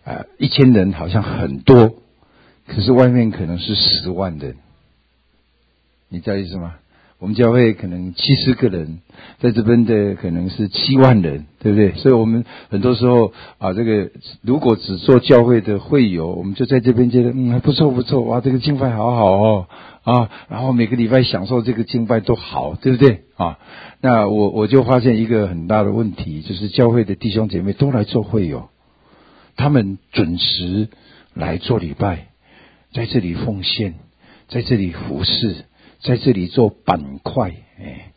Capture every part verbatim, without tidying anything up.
呃，一千人好像很多，可是外面可能是十万人，你知道意思吗？我们教会可能七十个人，在这边的可能是七万人，对不对？所以我们很多时候啊，这个如果只做教会的会友，我们就在这边觉得嗯还不错不错，哇，这个敬拜好好哦啊，然后每个礼拜享受这个敬拜都好，对不对啊？那我我就发现一个很大的问题，就是教会的弟兄姐妹都来做会友，他们准时来做礼拜，在这里奉献，在这里服侍，在这里做板块，哎，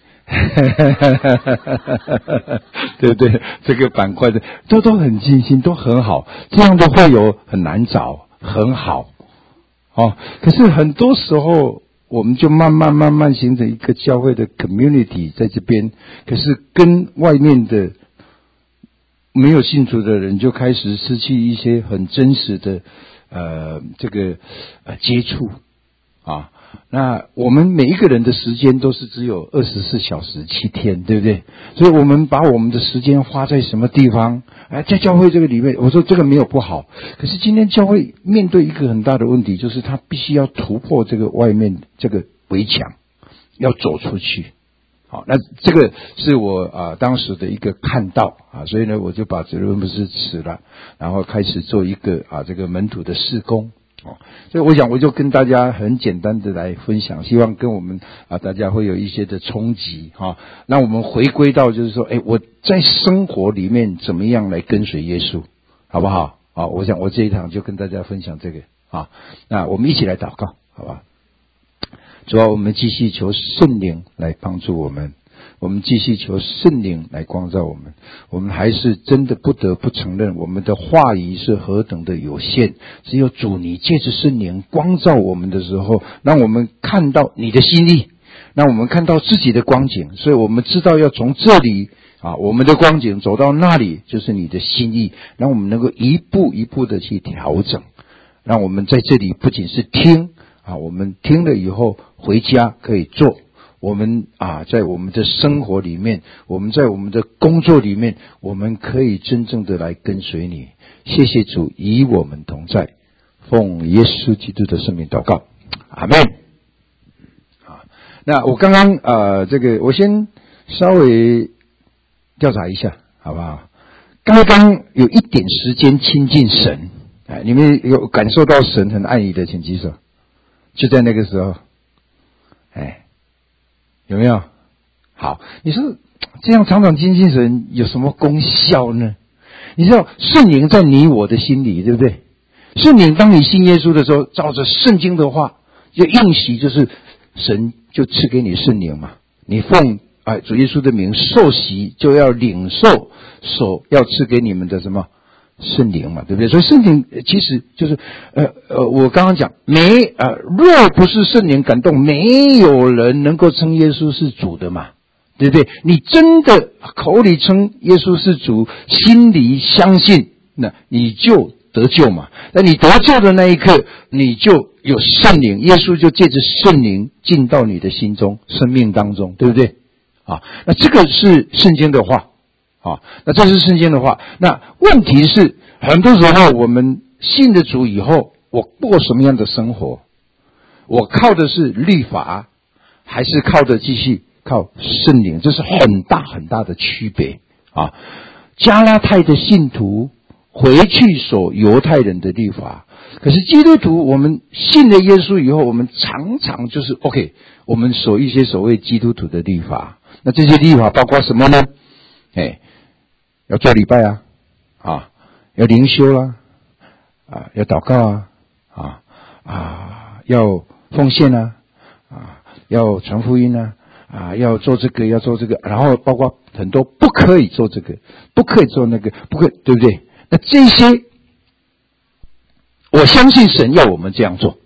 对不对？这个板块的都都很尽心，都很好，这样的会友很难找，很好哦。可是很多时候，我们就慢慢慢慢形成一个教会的 community 在这边，可是跟外面的没有信主的人就开始失去一些很真实的呃这个呃接触啊。那我们每一个人的时间都是只有二十四小时七天，对不对？所以我们把我们的时间花在什么地方？哎，在教会这个里面，我说这个没有不好。可是今天教会面对一个很大的问题，就是他必须要突破这个外面这个围墙，要走出去。好，那这个是我啊当时的一个看到啊，所以呢，我就把责任不是辞了，然后开始做一个啊这个门徒的事工。哦，所以我想我就跟大家很简单的来分享，希望跟我们啊大家会有一些的冲击哈。那我们回归到就是说，哎，我在生活里面怎么样来跟随耶稣，好不好？啊，我想我这一堂就跟大家分享这个啊。那我们一起来祷告，好吧？主要我们继续求圣灵来帮助我们，我们继续求圣灵来光照我们。我们还是真的不得不承认，我们的话语是何等的有限。只有主你借着圣灵光照我们的时候，让我们看到你的心意，让我们看到自己的光景，所以我们知道要从这里啊，我们的光景走到那里，就是你的心意，让我们能够一步一步的去调整，让我们在这里不仅是听啊，我们听了以后回家可以做。我们啊，在我们的生活里面，我们在我们的工作里面，我们可以真正的来跟随你。谢谢主与我们同在，奉耶稣基督的圣名祷告，阿们。啊，那我刚刚呃，这个我先稍微调查一下，好不好？刚刚有一点时间亲近神，哎，你们有感受到神很爱你的，请举手。就在那个时候，哎。有没有？好，你说这样常常亲近神有什么功效呢？你知道圣灵在你我的心里，对不对？圣灵当你信耶稣的时候，照着圣经的话，就应许就是神就赐给你圣灵嘛。你奉哎主耶稣的名受洗，就要领受所要赐给你们的什么圣灵嘛，对不对？所以圣灵其实就是呃呃，我刚刚讲没呃，若不是圣灵感动，没有人能够称耶稣是主的嘛，对不对？你真的口里称耶稣是主，心里相信，那你就得救嘛。那你得救的那一刻，你就有圣灵，耶稣就借着圣灵进到你的心中、生命当中，对不对？啊，那这个是圣经的话。啊，那这是圣经的话。那问题是，很多时候我们信了主以后，我过什么样的生活？我靠的是律法，还是靠的继续靠圣灵？这是很大很大的区别啊！加拉太的信徒回去守犹太人的律法，可是基督徒我们信了耶稣以后，我们常常就是 OK， 我们守一些所谓基督徒的律法。那这些律法包括什么呢？哎。要做礼拜啊，啊，要灵修啊，啊，要祷告啊，啊啊，要奉献啊，啊，要传福音啊，啊，要做这个，要做这个，然后包括很多不可以做这个，不可以做那个，不可以，对不对？那这些，我相信神要我们这样做，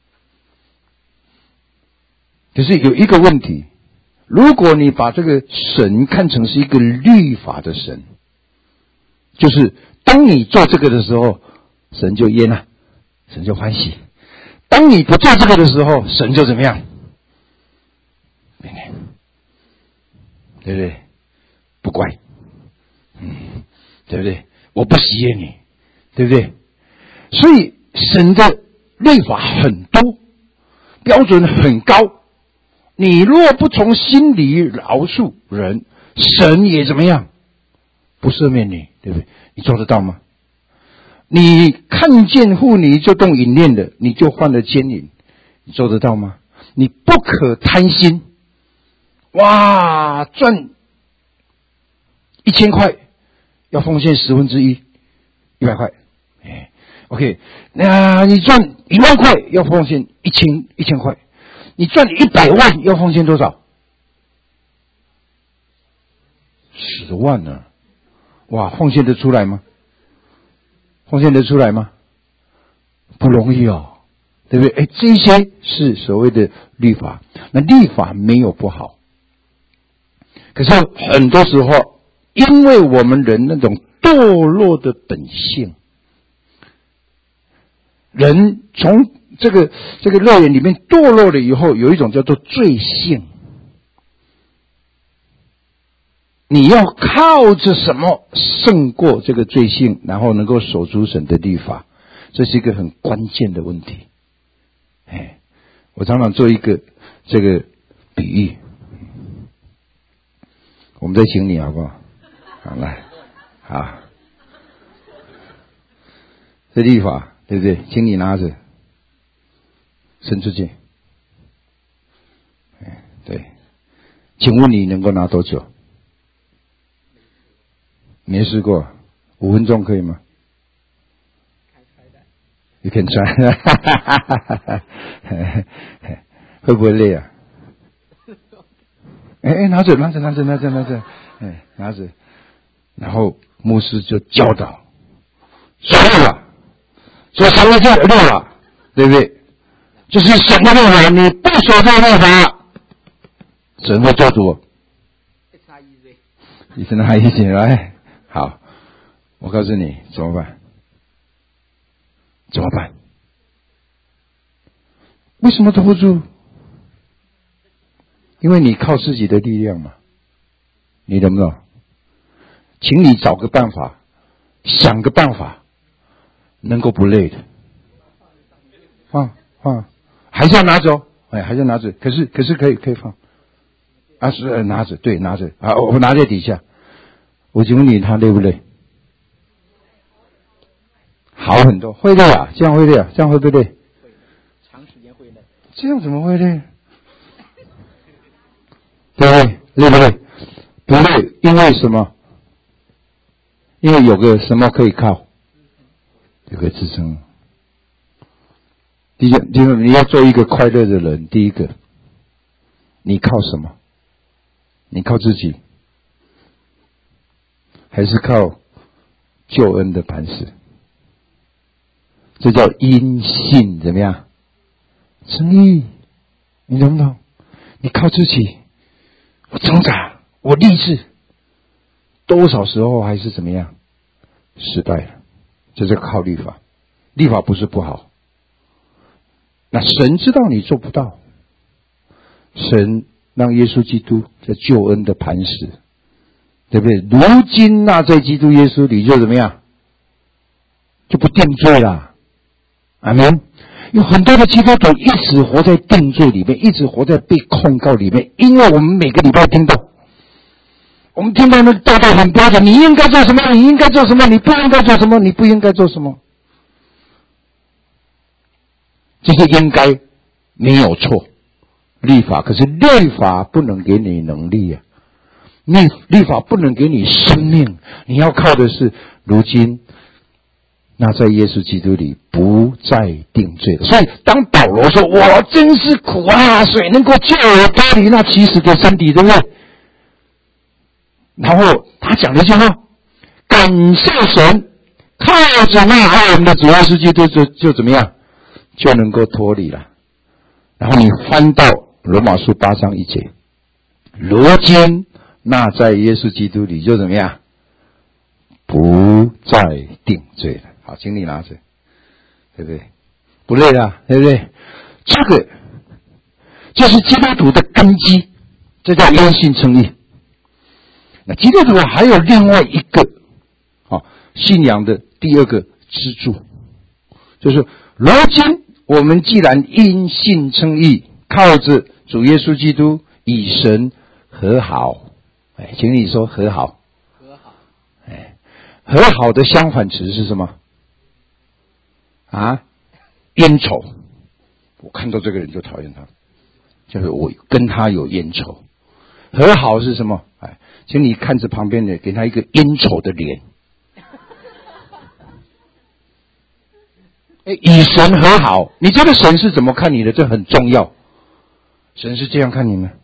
可是有一个问题，如果你把这个神看成是一个律法的神，就是当你做这个的时候，神就悦纳，神就欢喜；当你不做这个的时候，神就怎么样？对不对？不乖，嗯，对不对？我不喜悦你，对不对？ 所以神的律法很多，标准很高。你若不从心里饶恕人，神也怎么样？不赦免你，对不对？你做得到吗？你看见妇女就动淫念的，你就犯了奸淫，你做得到吗？你不可贪心，哇，赚一千块要奉献十分之一，一百块。哎 ，OK， 那你赚一万块要奉献一千一千块，你赚一百万要奉献多少？十万呢、啊？哇，奉献得出来吗？奉献得出来吗？不容易哦，对不对？哎，这些是所谓的律法。那律法没有不好，可是很多时候，因为我们人那种堕落的本性，人从这个这个乐园里面堕落了以后，有一种叫做罪性。你要靠着什么胜过这个罪性，然后能够守住神的律法？这是一个很关键的问题。哎，我常常做一个这个比喻，我们再请你好不好？好，来，好，这律法对不对？请你拿着，伸出去。哎，对，请问你能够拿多久？没试过，五分钟可以吗？You can try 会不会累啊？哎哎，拿着拿着拿着拿着拿着，哎拿着，然后牧师就教导，说了，说什么叫律法，对不对？就是什么律法，你不守这个律法，神会做主。It's not easy. It's not easy, right? 好，我告诉你怎么办？怎么办？为什么抓不住？因为你靠自己的力量嘛，你懂不懂？请你找个办法，想个办法，能够不累的。放放，还是要拿着哦，哎，还是要拿着。可是可是可以可以放，啊是拿着，对，拿着啊，我拿在底下。我请问你，他累不累？好很多，会累啊，这样会累啊，这样会不会累？长时间会累。这样怎么会累？对不对？累不累？不累，因为什么？因为有个什么可以靠？有个支撑。第一，第二，你要做一个快乐的人，第一个，你靠什么？你靠自己，还是靠救恩的磐石？这叫因信怎么样？称义，你懂不懂？你靠自己，我挣扎，我励志，多少时候还是怎么样？失败了。这是靠律法，律法不是不好。那神知道你做不到，神让耶稣基督这救恩的磐石，对不对？如今那在基督耶稣里就怎么样？就不定罪了。阿们。有很多的基督徒一直活在定罪里面，一直活在被控告里面，因为我们每个礼拜听到，我们听到那个道道很标准，你应该做什么，你应该做什么，你不应该做什么，你不应该做什么。这些应该没有错，律法，可是律法不能给你能力啊，律律法不能给你生命，你要靠的是如今那在耶稣基督里不再定罪的。所以当保罗说我真是苦啊，谁能够救我脱离那起死的身体，对不对？然后他讲了一句话，感谢神，靠着那爱我们的主耶稣基督就就怎么样，就能够脱离了。然后你翻到罗马书八章一节，如今那在耶稣基督里就怎么样，不再定罪了。好，请你拿着，对不对？不累了，对不对？这个就是基督徒的根基，这叫因信称义。那基督徒还有另外一个、哦、信仰的第二个支柱， 就是如今我们既然因信称义，靠着主耶稣基督与神和好。哎，请你说和好。 和好。 哎，和好的相反词是什么？啊，冤仇。我看到这个人就讨厌他，就是我跟他有冤仇。和好是什么？哎，请你看着旁边的，给他一个冤仇的脸。哎，与神和好，你这个神是怎么看你的？这很重要。神是这样看你们。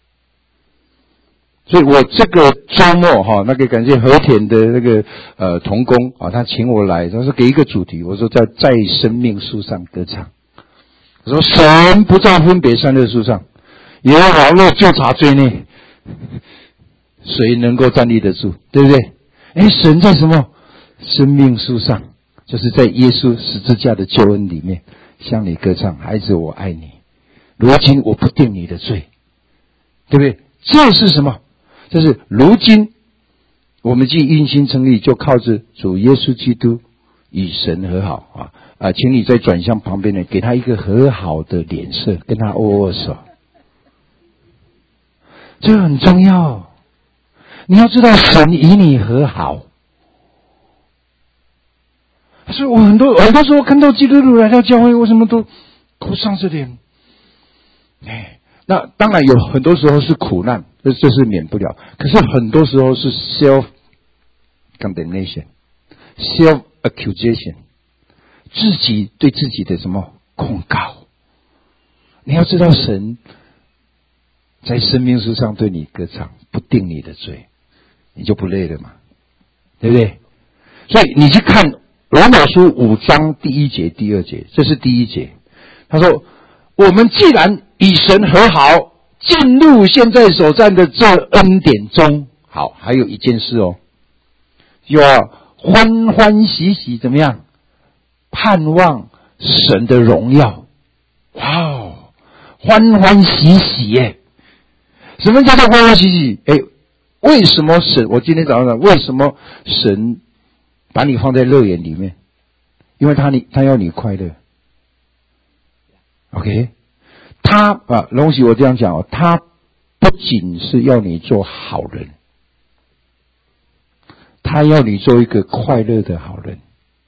所以我这个周末哈，那个感谢和田的那个呃同工啊，他请我来，他说给一个主题，我说在在生命树上歌唱。我说神不在分别善恶树上，耶和华若就察罪孽，谁能够站立得住？对不对？哎，神在什么生命树上？就是在耶稣十字架的救恩里面，向你歌唱，孩子，我爱你。如今我不定你的罪，对不对？这是什么？这是如今我们既因信称义，就靠着主耶稣基督与神和好啊啊！请你再转向旁边的，给他一个和好的脸色，跟他握握手。这很重要。你要知道，神与你和好。所以我很多很多时候看到基督徒来到教会，为什么都哭丧着脸？哎，那当然有很多时候是苦难，这这是免不了。可是很多时候是 self condemnation、self accusation， 自己对自己的什么控告。你要知道，神在生命树上对你歌唱，不定你的罪，你就不累了嘛，对不对？所以你去看罗马书五章第一节、第二节，这是第一节。他说：“我们既然与神和好，进入现在所站的这恩典中，好，还有一件事哦，要欢欢喜喜怎么样？盼望神的荣耀。哇哦，欢欢喜喜耶！什么叫做欢欢喜喜？哎，为什么神？我今天早上讲，为什么神把你放在乐园里面？因为他你他要你快乐。OK， 他啊，容许我这样讲哦，他不仅是要你做好人，他要你做一个快乐的好人。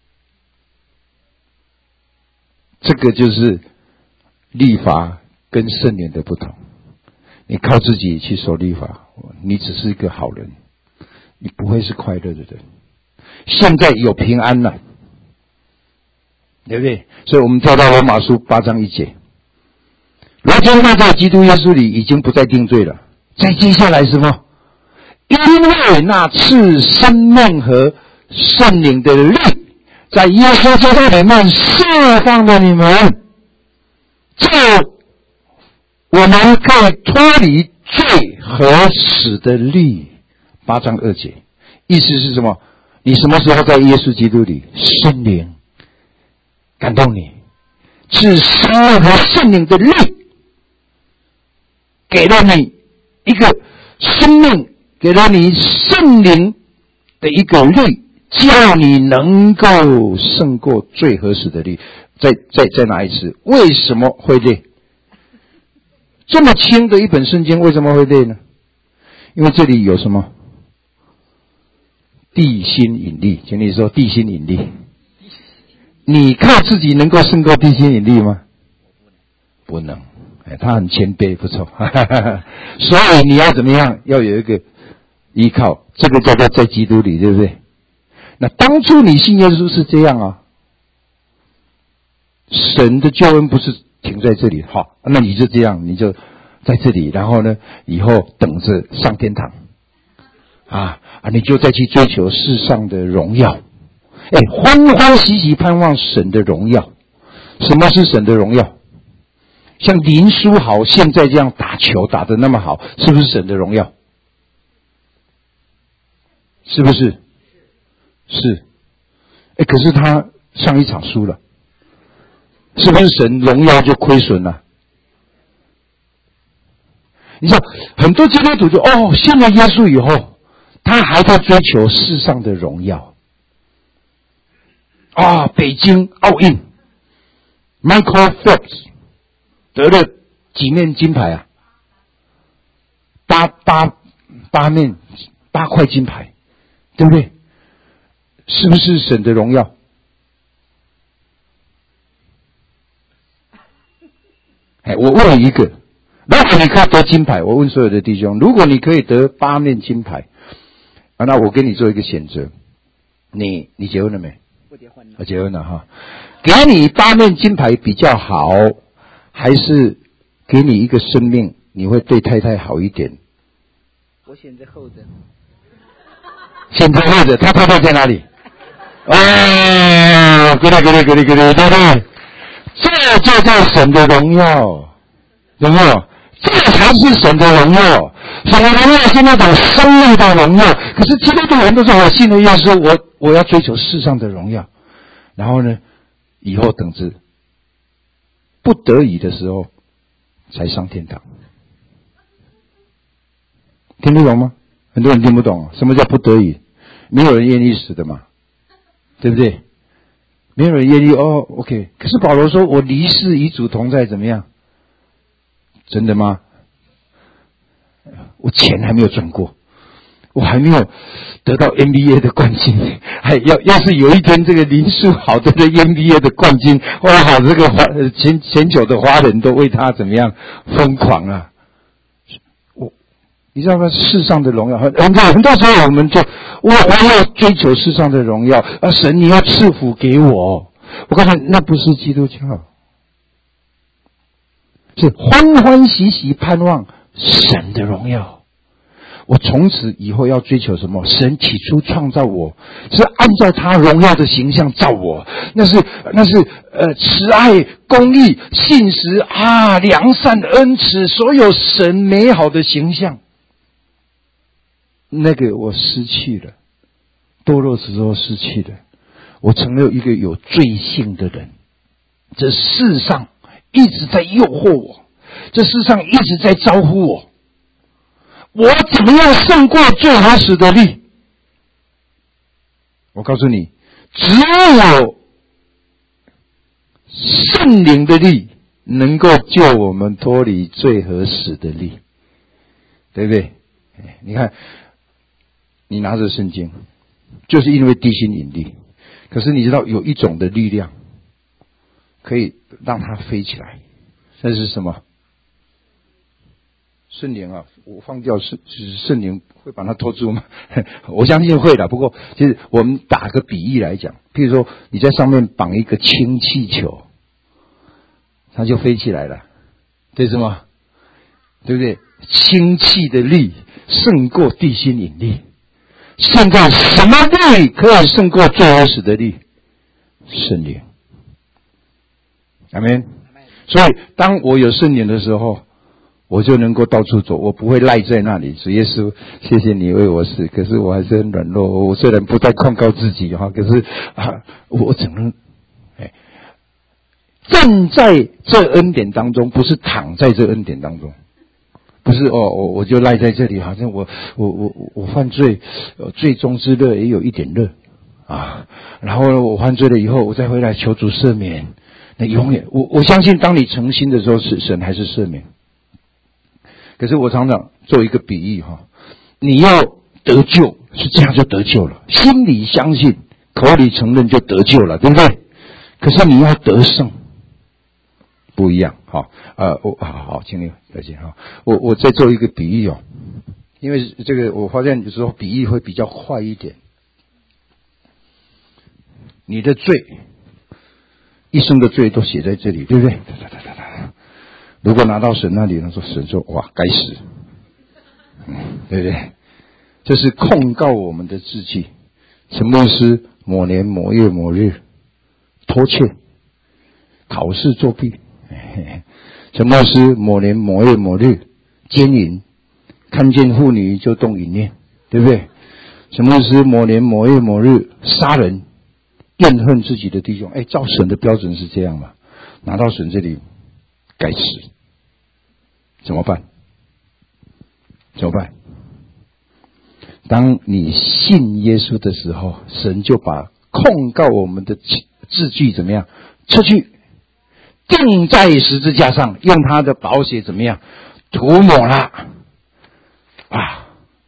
这个就是律法跟圣灵的不同。你靠自己去守律法，你只是一个好人，你不会是快乐的人。现在有平安了，对不对？所以我们跳到罗马书八章一节，如今那在基督耶稣里已经不再定罪了。再接下来什么？因为那赐生命和圣灵的律，在耶稣基督里面释放了你们，这我们可以脱离罪和死的律。八章二节，意思是什么？你什么时候在耶稣基督里，圣灵感动你，是生命和圣灵的律，给了你一个生命，给了你圣灵的一个律，叫你能够胜过罪和死的律。再再再拿一次，为什么会累？这么轻的一本圣经为什么会累呢？因为这里有什么？地心引力，请你说地心引力。你靠自己能够胜过地心引力吗？不能。哎，他很谦卑，不错。所以你要怎么样？要有一个依靠，这个叫做在基督里，对不对？那当初你信耶稣是这样啊，神的救恩不是停在这里，好，那你就这样，你就在这里，然后呢，以后等着上天堂。啊啊！你就再去追求世上的荣耀，哎，欢欢喜喜盼望神的荣耀。什么是神的荣耀？像林书豪现在这样打球打得那么好，是不是神的荣耀？是不是？是。哎，可是他上一场输了，是不是神荣耀就亏损了？你知道，很多基督徒就哦，信了耶稣以后。他还在追求世上的荣耀啊！北京奥运 Michael Phelps 得了几面金牌啊？八八八面八块金牌，对不对？是不是神的荣耀？哎，我问你一个，如果你可以得金牌，我问所有的弟兄，如果你可以得八面金牌，啊，那我给你做一个选择，你你结婚了没？ 不结婚了。 我结婚了哈。给你八面金牌比较好，还是给你一个生命，你会对太太好一点？ 我选择后者。 选择后者，他太太在哪里？哦，给你给你给你给你，对不对？这就叫神的荣耀，有没有？这才是神的荣耀。神的荣耀是那种生命的荣耀。可是基督徒人都说，我信了耶稣，我我要追求世上的荣耀。然后呢，以后等着不得已的时候才上天堂。听得懂吗？很多人听不懂，什么叫不得已？没有人愿意死的嘛，对不对？没有人愿意哦 ，OK。可是保罗说，我离世与主同在，怎么样？真的吗？我钱还没有赚过，我还没有得到 N B A 的冠军，还要要是有一天这个林书豪得了 N B A 的冠军，哇，好，这个华全全球的华人都为他怎么样疯狂啊！我你知道吗？世上的荣耀，很很多很多时候我们就我我要追求世上的荣耀啊！神，你要赐福给我。我告诉你，那不是基督教，是欢欢喜喜盼望神的荣耀。我从此以后要追求什么？神起初创造我是按照他荣耀的形象造我，那是那是呃慈爱、公义、信实啊、良善、恩慈，所有神美好的形象。那个我失去了，堕落之后失去了，我成了一个有罪性的人。这世上一直在诱惑我，这世上一直在招呼我，我怎么样胜过罪和死的力？我告诉你，只有圣灵的力能够救我们脱离罪和死的力，对不对？你看，你拿着圣经，就是因为地心引力。可是你知道有一种的力量可以让它飞起来，那是什么？圣灵啊，我放掉圣圣灵会把它拖住吗？我相信会的。不过，其实我们打个比喻来讲，譬如说你在上面绑一个氢气球，它就飞起来了，对是吗？对不对？氢气的力胜过地心引力。现在什么力可以胜过罪和死的力？圣灵。阿们。所以当我有圣灵的时候，我就能够到处走，我不会赖在那里。主耶稣，谢谢你为我死，可是我还是很软弱。我虽然不再控告自己哈，可是啊，我只能哎站在这恩典当中，不是躺在这恩典当中。不是哦，我我就赖在这里，好像我我我我犯罪，罪中之乐也有一点乐啊。然后呢，我犯罪了以后，我再回来求主赦免。那永远，我我相信，当你诚心的时候，是神还是赦免。可是我常常做一个比喻哈，你要得救是这样就得救了，心里相信，口里承认就得救了，对不对？可是你要得胜。不一样，好，呃，我好好，请你了解哈。我我再做一个比喻哦，因为这个我发现有时候比喻会比较快一点。你的罪，一生的罪都写在这里，对不对？如果拿到神那里，他说神说哇，该死，嗯，对不对？这是控告我们的字迹，陈牧师某年某月某日偷窃、考试作弊。陈牧师某年某月某日奸淫，看见妇女就动淫念，对不对？陈牧师某年某月某日杀人，怨恨自己的弟兄。哎，照神的标准是这样嘛？拿到神这里，该死，怎么办？怎么办？当你信耶稣的时候，神就把控告我们的字句怎么样撤去？ 钉在十字架上，用他的宝血怎么样涂抹了啊！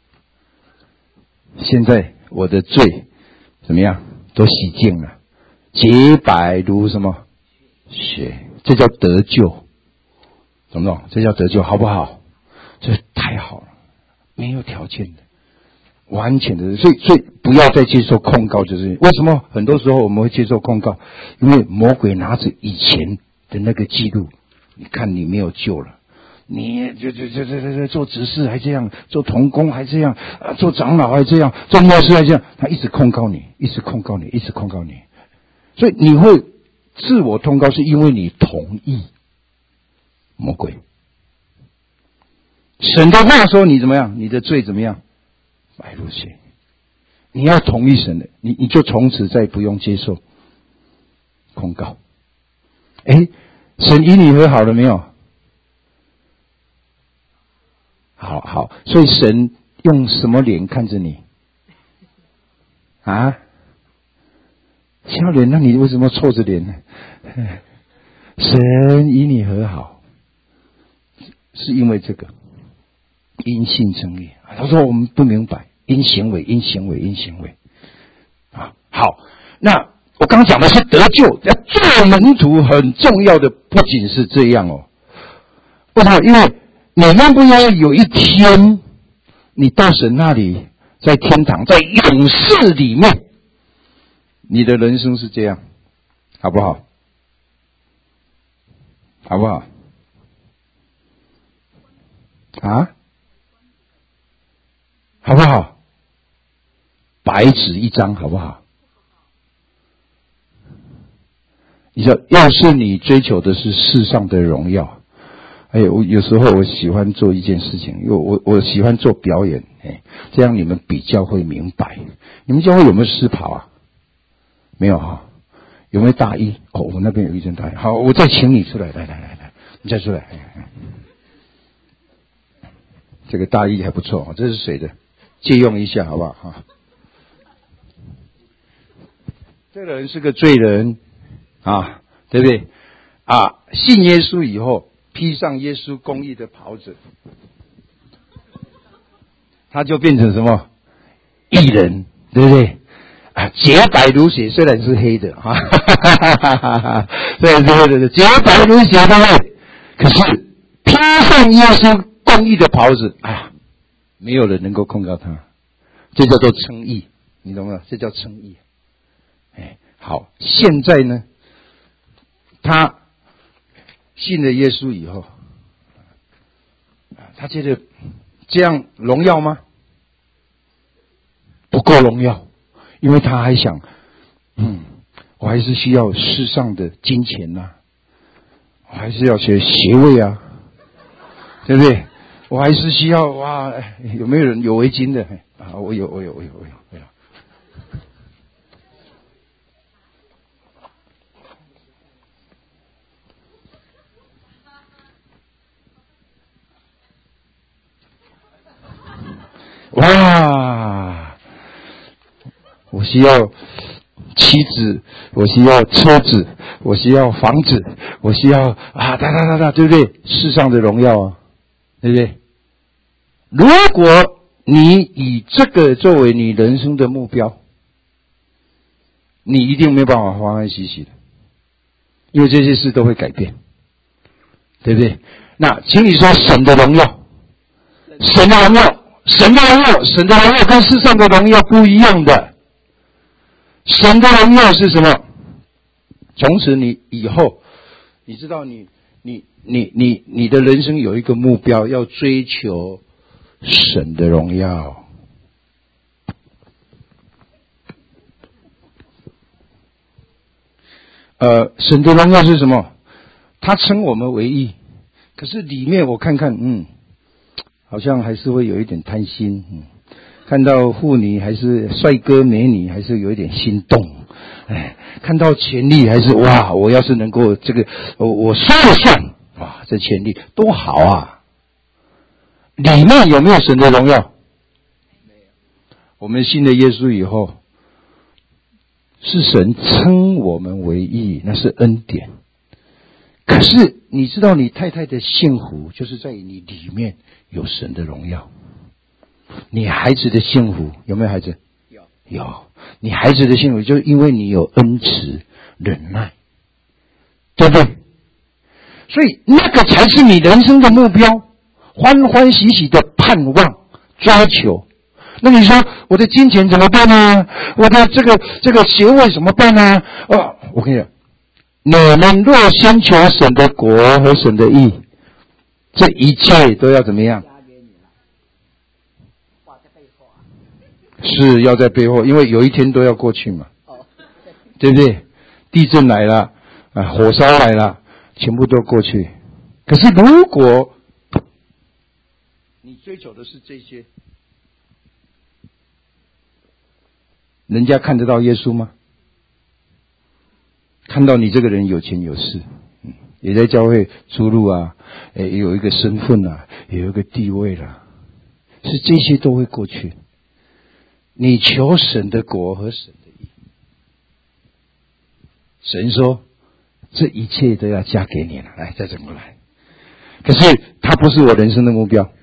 现在我的罪怎么样都洗净了，洁白如什么雪，这叫得救，懂不懂？这叫得救，好不好？这太好了，没有条件的，完全的，所以所以不要再接受控告，就是为什么很多时候我们会接受控告？因为魔鬼拿着以前的那个记录，你看你没有救了，你就就就就就做执事还这样，做同工还这样，啊，做长老还这样，做牧师还这样，他一直控告你，一直控告你，一直控告你，所以你会自我控告，是因为你同意魔鬼。神的话说你怎么样，你的罪怎么样，白如雪。你要同意神的，你你就从此再不用接受控告。诶，神与你和好了没有？好好，所以神用什么脸看着你啊？笑脸，那你为什么臭着脸呢？神与你和好，是因为这个因信称义。他说我们不明白，因行为，因行为，因行为啊。好，那我刚刚讲的是得救，要做门徒很重要的不仅是这样哦。为什么？因为你们不要有一天你到神那里，在天堂，在永世里面，你的人生是这样，好不好？好不好？啊？好不好？白纸一张，好不好？你说，要是你追求的是世上的荣耀，哎，我有时候我喜欢做一件事情，因为我我喜欢做表演，哎，这样你们比较会明白。你们教会有没有狮袍啊？没有哈？有没有大衣？哦，我那边有一件大衣。好，我再请你出来，来来来来，你再出来。这个大衣还不错，这是谁的？借用一下好不好？哈，这个人是个罪人啊，对不对？啊，信耶稣以后，披上耶稣公义的袍子，他就变成什么？义人，对不对？啊，洁白如雪，虽然是黑的，哈哈哈哈哈哈，虽然是黑的，洁白如雪，对不对？可是披上耶稣公义的袍子，哎呀，没有人能够控告他，这叫做称义，你懂吗？这叫称义。哎，好，现在呢，他信了耶稣以后，他觉得这样荣耀吗？不够荣耀，因为他还想，嗯，我还是需要世上的金钱呐、啊，我还是要学学位啊，对不对？我还是需要哇，有没有人有围巾的啊？我有，我有，我有，我有，我有。哇！我需要妻子，我需要车子，我需要房子，我需要啊，哒哒哒哒，对不对？世上的荣耀啊，对不对？如果你以这个作为你人生的目标，你一定没有办法欢欢喜喜的，因为这些事都会改变，对不对？那请你说神的荣耀，神的荣耀。神的荣耀，神的荣耀跟世上的荣耀不一样的。神的荣耀是什么？从此你以后，你知道你你你你你的人生有一个目标，要追求神的荣耀。呃，神的荣耀是什么？他称我们为义，可是里面我看看，嗯。好像还是会有一点贪心，嗯，看到妇女还是帅哥美女，还是有一点心动，哎，看到权力还是哇，我要是能够这个，我我说了算，哇，这权力多好啊！里面有没有神的荣耀？没有。我们信了耶稣以后，是神称我们为义，那是恩典。 可是你知道你太太的幸福就是在于你里面有神的荣耀。你孩子的幸福有没有孩子？ 有。 有。你孩子的幸福就是因为你有恩慈忍耐，对不对？所以那个才是你人生的目标，欢欢喜喜的盼望追求。那你说我的金钱怎么办呢？我的这个这个学位怎么办呢？哦，我跟你讲，你们若先求神的国和神的义，这一切都要怎么样？是要在背后，因为有一天都要过去嘛，对不对？地震来了，啊，火烧来了，全部都过去。可是如果你追求的是这些，人家看得到耶稣吗？看到你这个人有钱有势，嗯，也在教会出入啊，也有一个身份啊，也有一个地位啦，是这些都会过去。你求神的国和神的义，神说这一切都要加给你了。来，再怎么来？可是它不是我人生的目标。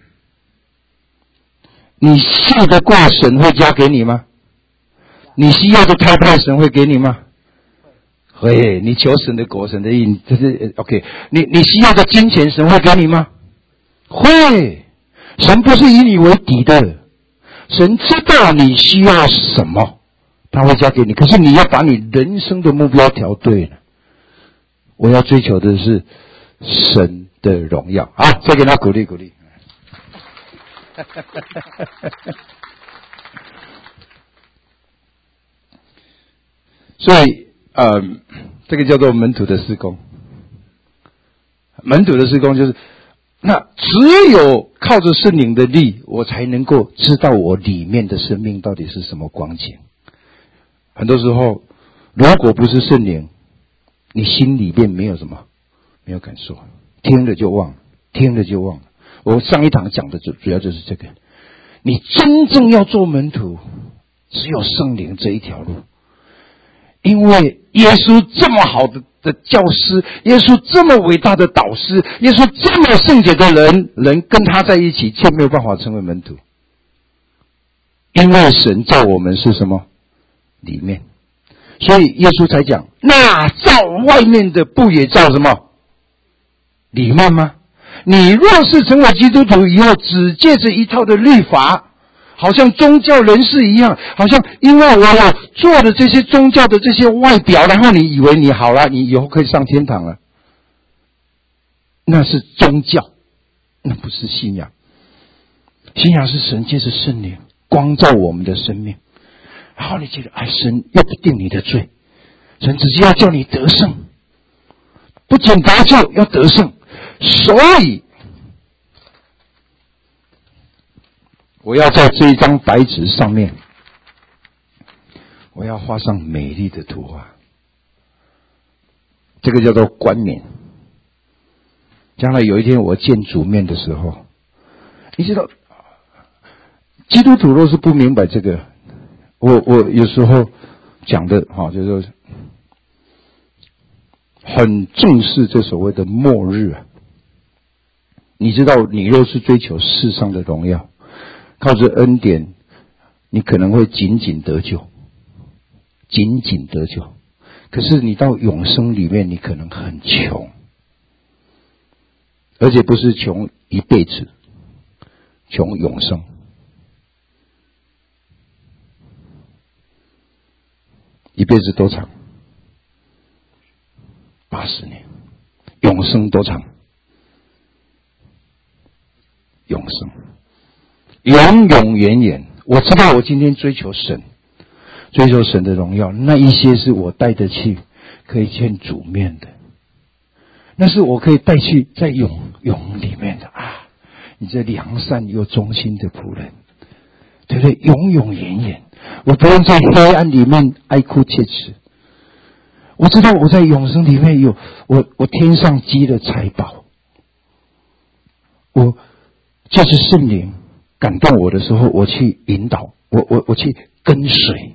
你信得过神会加给你吗？你需要的太太神会给你吗？会。你求神的国神的义，这是 OK。你你需要的金钱神会给你吗？会。神不是以你为敌的。神知道你需要什么，他会加给你。可是你要把你人生的目标调对了。我要追求的是神的荣耀。好，再给他鼓励鼓励。所以，呃，这个叫做门徒的事工。门徒的事工就是，那只有靠着圣灵的力，我才能够知道我里面的生命到底是什么光景。很多时候，如果不是圣灵，你心里面没有什么，没有感受，听了就忘了，听了就忘了。我上一堂讲的主主要就是这个。你真正要做门徒，只有圣灵这一条路。因为耶稣这么好的的教师，耶稣这么伟大的导师，耶稣这么圣洁的人，人跟他在一起却没有办法成为门徒。因为神造我们是什么？里面。所以耶稣才讲，那造外面的不也造什么？里面吗？你若是成为基督徒以后，只借着一套的律法，好像宗教人士一样，好像因为我有做的这些宗教的这些外表，然后你以为你好了，你以后可以上天堂了。那是宗教，那不是信仰。信仰是神借着圣灵光照我们的生命，然后你觉得哎，神又不定你的罪，神只是要叫你得胜，不仅得救，要得胜。所以我要在这一张白纸上面，我要画上美丽的图画，这个叫做冠冕。将来有一天我见主面的时候，你知道，基督徒若是不明白这个，我我有时候讲的哈，就是说很重视这所谓的末日啊。你知道，你若是追求世上的荣耀，靠着恩典，你可能会仅仅得救，仅仅得救。可是你到永生里面，你可能很穷，而且不是穷一辈子，穷永生。一辈子多长？八十年。永生多长？永生。永永远远。我知道我今天追求神，追求神的荣耀，那一些是我带得去可以见主面的，那是我可以带去在永永里面的啊！你这良善又忠心的仆人，对不对？永永远远，我不用在黑暗里面哀哭切齿。我知道我在永生里面有我，我天上积了财宝。我就是圣灵感动我的时候，我去引导，我我我去跟随，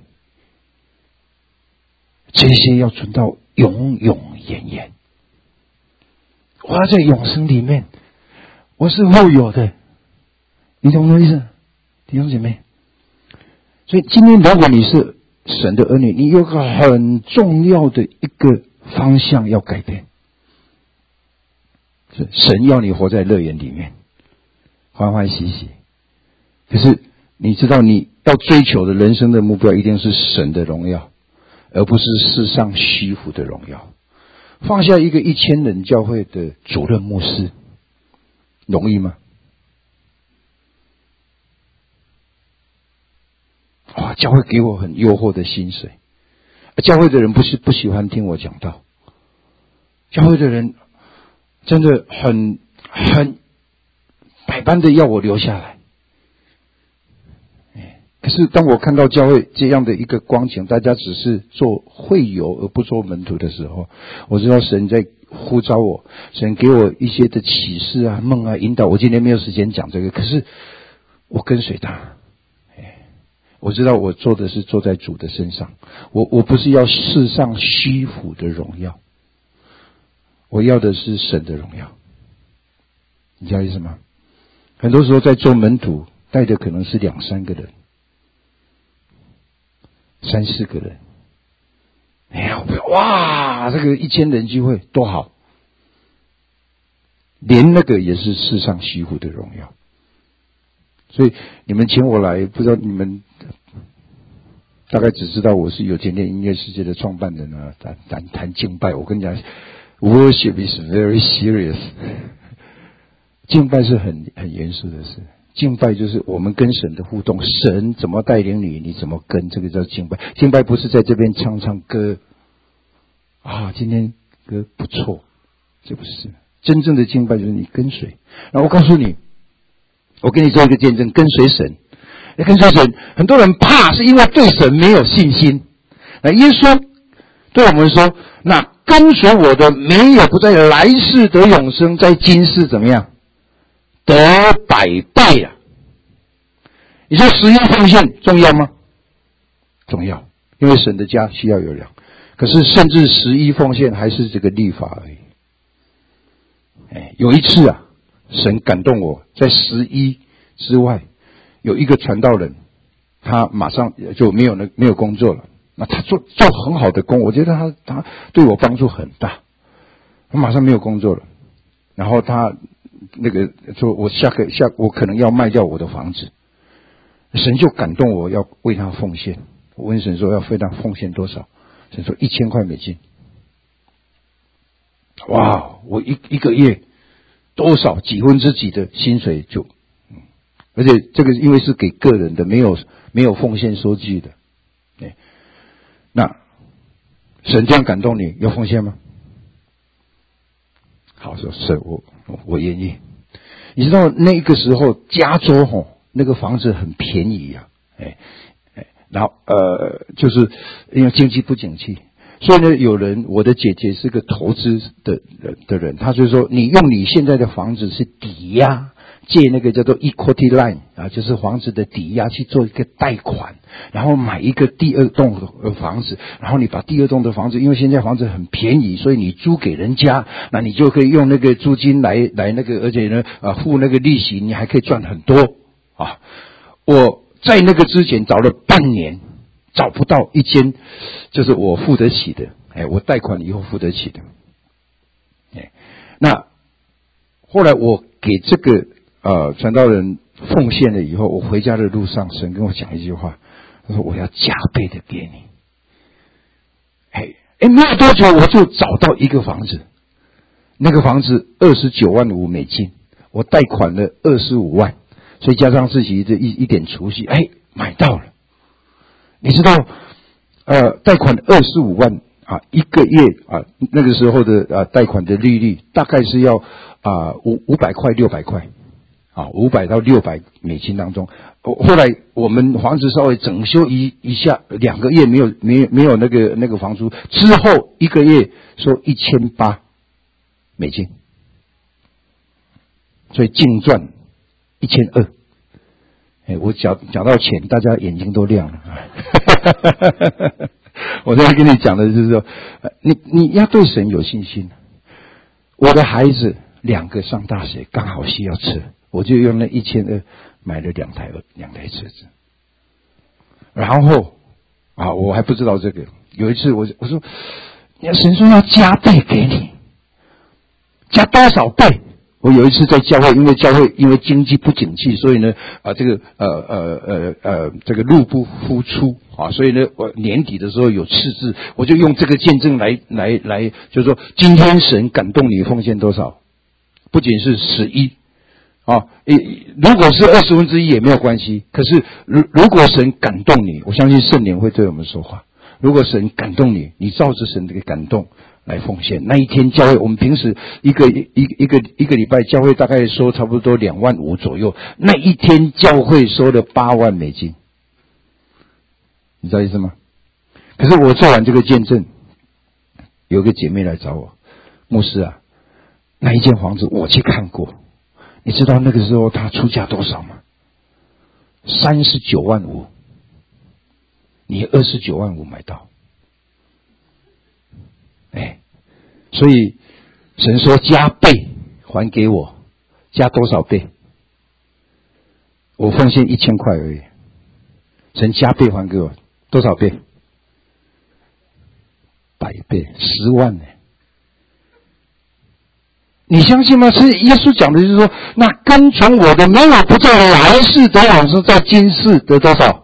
这些要存到永永远远。 我要在永生里面，我是富有的。你懂我的意思，弟兄姐妹？所以今天如果你是神的儿女，你有个很重要的一个方向要改变，是神要你活在乐园里面，欢欢喜喜。可是你知道，你要追求的人生的目标一定是神的荣耀，而不是世上虚浮的荣耀。放下一个一千人教会的主任牧师，容易吗？哇，教会给我很诱惑的薪水，教会的人不是不喜欢听我讲道，教会的人真的很很百般的要我留下来。可是当我看到教会这样的一个光景，大家只是做会友而不做门徒的时候，我知道神在呼召我，神给我一些的启示啊、梦啊、引导。我今天没有时间讲这个，可是我跟随他。我知道我做的是坐在主的身上，我我不是要世上虚浮的荣耀，我要的是神的荣耀。你知道意思吗？很多时候在做门徒，带的可能是两三个人，三四个人。哎呀，哇，这个一千人聚会多好，连那个也是世上虚浮的荣耀。所以你们请我来，不知道你们大概只知道我是有甜甜音乐世界的创办人啊，谈谈谈敬拜。我跟你讲 ，worship is very serious， 敬拜是很很严肃的事。敬拜就是我们跟神的互动，神怎么带领你，你怎么跟，这个叫敬拜。敬拜不是在这边唱唱歌啊，今天歌不错，这不是真正的敬拜，就是你跟随。然后我告诉你。我跟你做一个见证，跟随神，跟随神，很多人怕是因为对神没有信心。那耶稣对我们说，那跟随我的没有不在来世得永生，在今世怎么样得百倍啊。你说十一奉献重要吗？重要，因为神的家需要有粮。可是甚至十一奉献还是这个律法而已。哎，有一次啊，神感动我，在十一之外有一个传道人，他马上就没有那没有工作了。那他做做很好的工，我觉得他他对我帮助很大。他马上没有工作了，然后他那个说，我下个下我可能要卖掉我的房子。神就感动我要为他奉献。我问神说要为他奉献多少？神说一千块美金。哇！我一一个月多少几分之几的薪水就，嗯，而且这个因为是给个人的，没有没有奉献收据的，哎，那神这样感动你，要奉献吗？好，说是我我愿意。你知道那个时候加州吼那个房子很便宜呀，啊，哎哎，然后呃就是因为经济不景气。所以呢，有人，我的姐姐是个投资的的人，她就说，你用你现在的房子是抵押，借那个叫做 equity line 啊，就是房子的抵押去做一个贷款，然后买一个第二栋的房子，然后你把第二栋的房子，因为现在房子很便宜，所以你租给人家，那你就可以用那个租金来来那个，而且呢，啊付那个利息，你还可以赚很多啊。我在那个之前找了半年。找不到一间就是我付得起的，哎，我贷款以后付得起的，哎，那后来我给这个呃传道人奉献了以后，我回家的路上，神跟我讲一句话，他说我要加倍的给你，哎哎，没有多久我就找到一个房子，那个房子二十九万五美金，我贷款了二十五万，所以加上自己的一一点储蓄，哎，买到了。你知道，呃，贷款二十五万啊，一个月啊，那个时候的啊贷款的利率大概是要啊五五百块六百块，啊五百到六百美金当中。后来我们房子稍微整修一一下，两个月没有没有没有那个那个房租之后，一个月说一千八美金，所以净赚一千二。哎，我讲讲到钱，大家眼睛都亮了。我在跟你讲的就是说，你你要对神有信心。 我的孩子两个上大学，刚好需要车，我就用那一千二买了两台两台车子。然后啊，我还不知道这个。有一次我我说，神说要加倍给你，加多少倍？我有一次在教会，因为教会因为经济不景气，所以呢，啊，这个呃呃呃呃，这个入不敷出啊，所以呢，我年底的时候有赤字，我就用这个见证来来来，就是说，今天神感动你奉献多少，不仅是十一啊，如果是二十分之一也没有关系。可是如如果神感动你，我相信圣灵会对我们说话。如果神感动你，你照着神这个感动来奉献。那一天教会，我们平时一个一一个一个礼拜教会大概收差不多两万五左右，那一天教会收了八万美金，你知道意思吗？可是我做完这个见证，有个姐妹来找我，牧师啊，那一间房子我去看过，你知道那个时候她出价多少吗？三十九万五。你二十九万五买到，哎，所以神说加倍还给我，加多少倍？我奉献一千块而已，神加倍还给我多少倍？百倍，十万呢？你相信吗？是耶稣讲的就是说，那跟从我的，没有不在来世得往生，在今世得多少？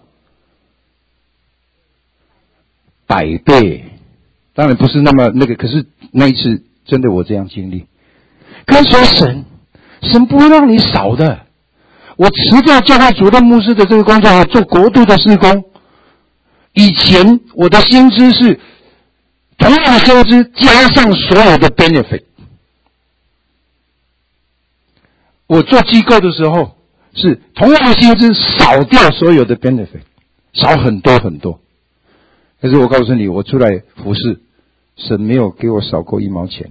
百倍。当然不是那么那个，可是那一次真的我这样经历。跟随神，神不会让你少的。我辞掉教会主任牧师的这个工作，做国度的事工。以前我的薪资是同样的薪资加上所有的 benefit。我做机构的时候是同样的薪资少掉所有的 benefit， 少很多很多。可是我告诉你，我出来服侍，神没有给我少过一毛钱。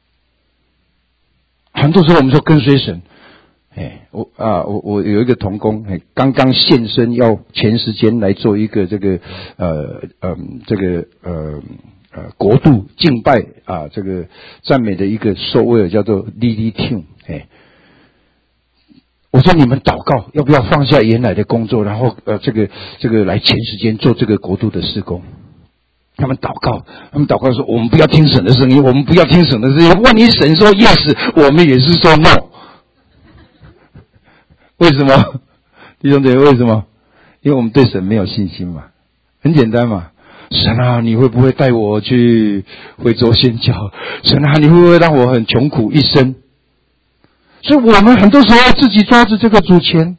很多时候我们说跟随神，哎，我啊，我我有一个同工，哎，刚刚现身要全时间来做一个这个呃呃这个呃呃国度敬拜啊这个赞美的一个受位，叫做 Lily Tune， 哎。我说你们祷告，要不要放下原来的工作，然后呃这个这个来全时间做这个国度的事工？他们祷告，他们祷告说：我们不要听神的声音，我们不要听神的声音。万一神说 yes， 我们也是说 no。为什么？弟兄姐妹，为什么？因为我们对神没有信心嘛。很简单嘛。神啊，你会不会带我去惠州宣教？神啊，你会不会让我很穷苦一生？所以我们很多时候自己抓住这个主权，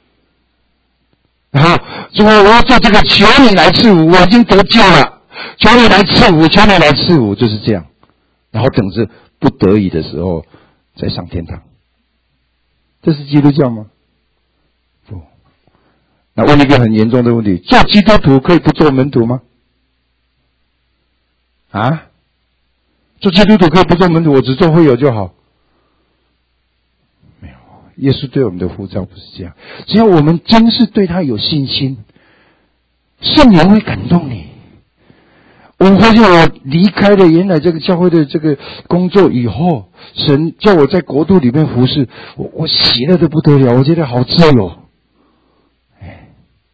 然后说我要做这个，求你来赐福，我已经得救了，求你来赐福，求你来赐福，就是这样。然后等着不得已的时候再上天堂。这是基督教吗？不。那问一个很严重的问题：做基督徒可以不做门徒吗？啊？做基督徒可以不做门徒，我只做会友就好？耶稣对我们的呼召不是这样，只要我们真是对他有信心，圣灵会感动你。我发现我离开了原来这个教会的这个工作以后，神叫我在国度里面服侍，我我喜乐的不得了，我觉得好自由。哎，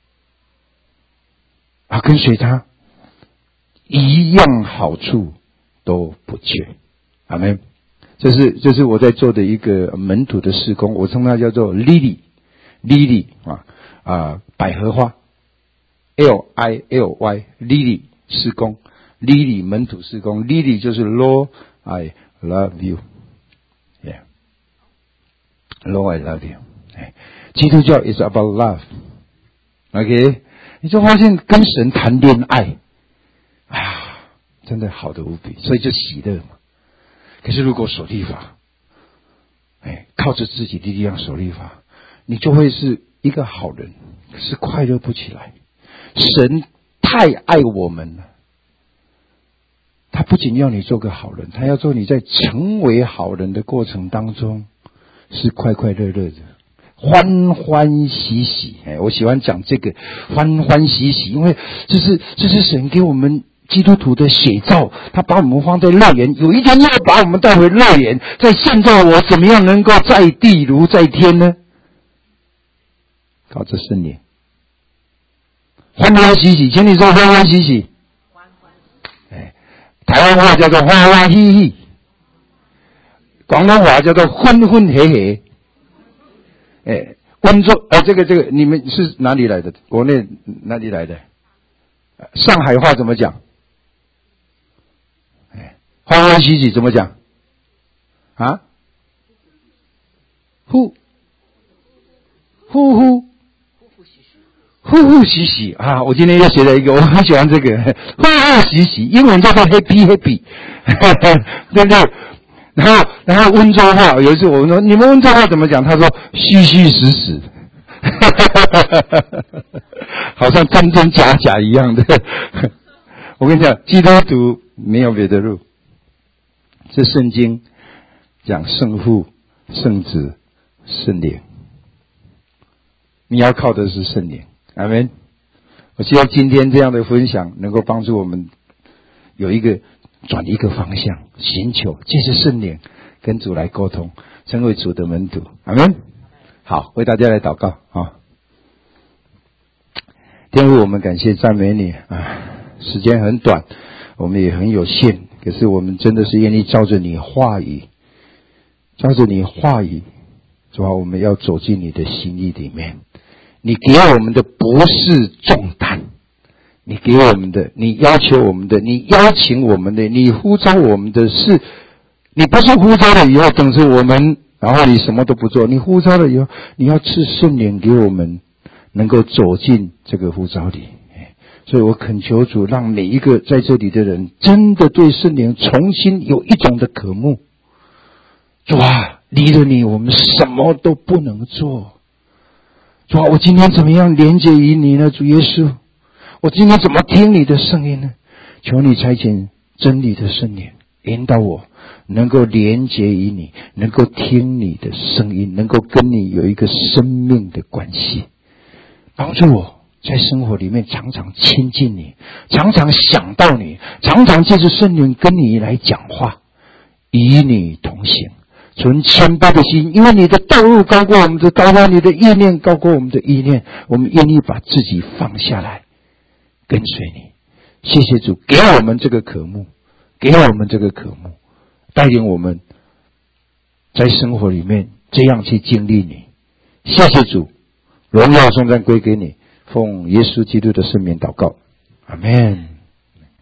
啊，跟随他一样好处都不缺。阿们。这是这是我在做的一个门徒的事工，我称它叫做 Lily Lily 啊啊百合花 L I L Y Lily 事工 Lily 门徒事工 Lily 就是 Lord I love you yeah Lord I love you 哎，基督教 is about love OK 你就发现跟神谈恋爱啊真的好的无比，所以就喜乐嘛。可是如果守律法，哎，靠着自己的力量守律法，你就会是一个好人，可是快乐不起来。神太爱我们了，他不仅要你做个好人，他要做你在成为好人的过程当中是快快乐乐的，欢欢喜喜。哎，我喜欢讲这个欢欢喜喜，因为这是这是神给我们基督徒的写照，他把我们放在乐园，有一天又把我们带回乐园。在现在我怎么样能够在地如在天呢？靠着圣灵，欢欢喜喜，请你说欢欢喜喜。哎，台湾话叫做欢欢喜喜，广东话叫做欢欢喜喜。哎，温州啊，这个这个，你们是哪里来的？国内哪里来的？上海话怎么讲？哎，欢欢喜喜怎么讲？啊？呼呼呼呼呼喜喜啊！我今天又学了一个，我很喜欢这个呼呼喜喜，英文叫做 happy happy， 对不对？然后，然后温州话，有一次我们说你们温州话怎么讲？他说虚虚实实，好像真真假假一样的。我跟你讲，基督徒没有别的路，这圣经讲圣父、圣子、圣灵，你要靠的是圣灵。阿们。我希望今天这样的分享能够帮助我们有一个转一个方向，寻求借着圣灵跟主来沟通，成为主的门徒。阿们。好，为大家来祷告啊！天父，我们感谢赞美你啊！时间很短，我们也很有限，可是我们真的是愿意照着你话语，照着你话语，主啊，我们要走进你的心意里面。你给我们的不是重担，你给我们的，你要求我们的，你邀请我们的，你呼召我们的是，你不是呼召了以后等着我们，然后你什么都不做，你呼召了以后，你要赐圣灵给我们，能够走进这个呼召里。所以我恳求主，让每一个在这里的人真的对圣灵重新有一种的渴慕。主啊，离了你我们什么都不能做。主啊，我今天怎么样连接于你呢？主耶稣，我今天怎么听你的声音呢？求你差遣真理的圣灵引导我，能够连接于你，能够听你的声音，能够跟你有一个生命的关系，帮助我在生活里面常常亲近你，常常想到你，常常借着圣灵跟你来讲话，与你同行，存谦卑的心，因为你的道路高过我们的道路，你的意念高过我们的意念，我们愿意把自己放下来跟随你。谢谢主，给我们这个渴慕，给我们这个渴慕，带领我们在生活里面这样去经历你。谢谢主，荣耀颂赞归给你，奉耶稣基督的圣名祷告，阿们。